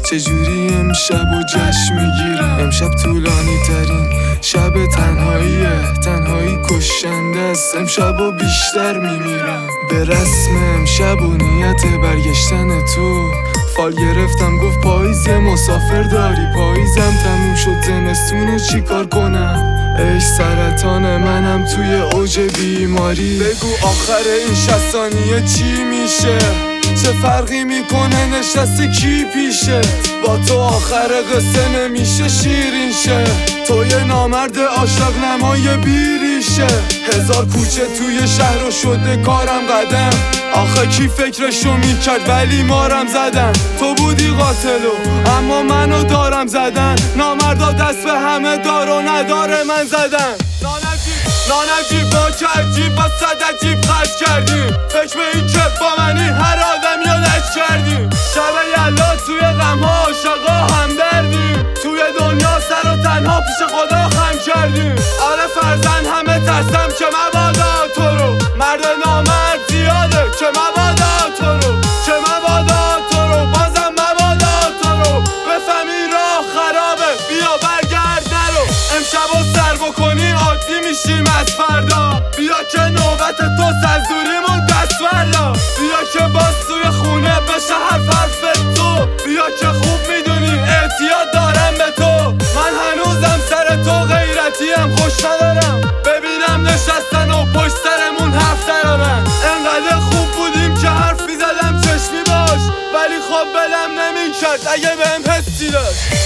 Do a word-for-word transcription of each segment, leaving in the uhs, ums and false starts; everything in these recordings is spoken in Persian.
چجوری امشب و جشن میگیرم. امشب طولانی ترین شب تنهاییه، تنهایی کشنده است. امشب و بیشتر میمیرم. به رسم امشب و نیت برگشتن تو فال گرفتم، گفت پاییز یه مسافر داری. پاییزم تموم شد، زمستونو چی کار کنم؟ ای سرطان منم توی اوج بیماری. بگو آخر این شصت ثانیه چی میشه؟ چه فرقی میکنه نشسته کی پیشه؟ با تو آخر قصه نمیشه شیرین شه. تو یه نامرد عاشق نمای بیریشه. هزار کوچه توی شهر و شده کارم قدم. آخه کی فکرشو میکرد ولی مارم زدن. تو بودی قاتلو اما منو دارم زدن. نامردا دست به همه دار و نداره من زدن. نانجیب با که عجیب با صد عجیب خرج کردیم. فکر به این که با منی هر آدم یا لج کردیم. شب یلا توی غمها عاشقا همدردیم. توی دنیا سر و تنها پیش خدا خم کردیم. آره فرزن همه ترسم که مبادا تو رو. مرد نامرد زیاده که مبادا تو رو، که مبادا تو رو، بازم مبادا تو رو. بفهمی راه خرابه بیا برگرد نرو. امشب و سر بکنی عادی میشیم از فردا. بیا که نوبت تو سنزوریمون دست بردا. بیا که باز توی خونه بشه حرف حرف تو. بیا که خوب میدونی اعتیاد دارم به تو. من هنوزم سر تو غیرتیم خوش ندارم. ببینم نشستن و پشت سرمون حرف درارن. انقدر خوب بودیم که حرف میزدم چشمی باش، ولی خب بلم نمیکرد اگه بهم حسی داشت.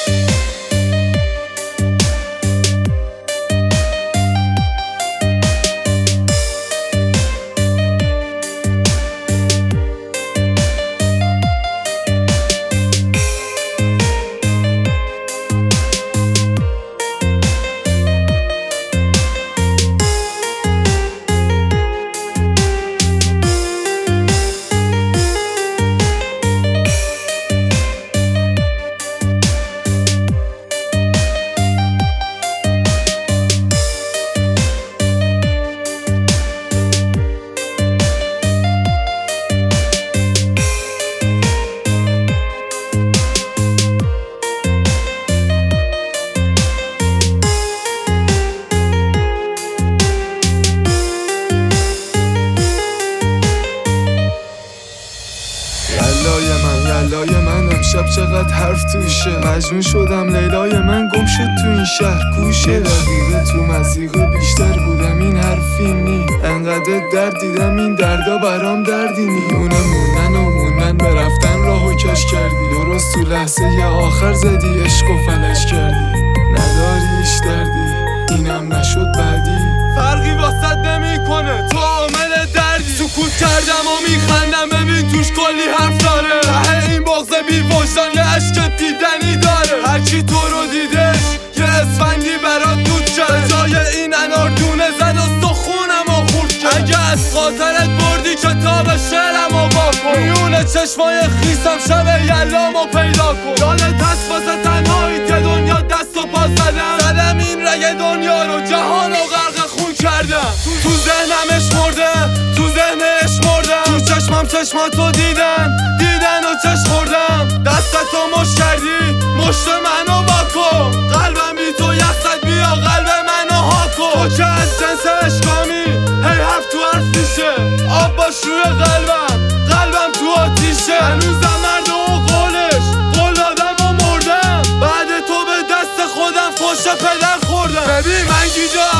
لیلای من امشب چقدر حرف توشه. مجنون شدم لیلای من گم شد تو این شهر کوشه. دقیقه تو مزیقه بیشتر بودم این حرفی نی. انقدر درد دیدم این دردا برام دردی نی. اونه موندن و موندن به رفتن راهو کش کردی. درست تو لحظه یه آخر زدی عشق و فلش کردی. نداریش دردی اینم نشد بعدی. فرقی واسط نمی کنه تو عامل دردی. سکوت کردم و میخندم ببین توش کلی حرف داره. ته این بغض بی وجدان یه عشق دیدنی داره. هرکی تو رو دیدش یه اسفندی برات دود کرد. جای این انار دونه زد و سخونم و خورد کرد. اگه از خاطرت بردی کتاب شعرم و واکن. میونه چشمای خیسم شب یلامو پیدا کن. یادت هست واسه تنهایی که دنیا دست و پا زدم. زدم این رگ دنیا رو جهان و غرق خون کردم. تو ذهنم اشمرده تو ذهنش مردم. تو چشمم چشماتو دیدن دیدن و چشم خوردم. دستتو مش کردی مشت منو واکن. قلبم بی تو یخزد بیا قلب منو هاکن. تو که از جنس عشقامی هی حرف تو حرف میشه. آب باش روی قلبم قلبم تو آتیشه. هنوزم مرد و قولش قول دادم و مردم. بعد تو به دست خودم فوش پدر خوردم. ببین من گیجا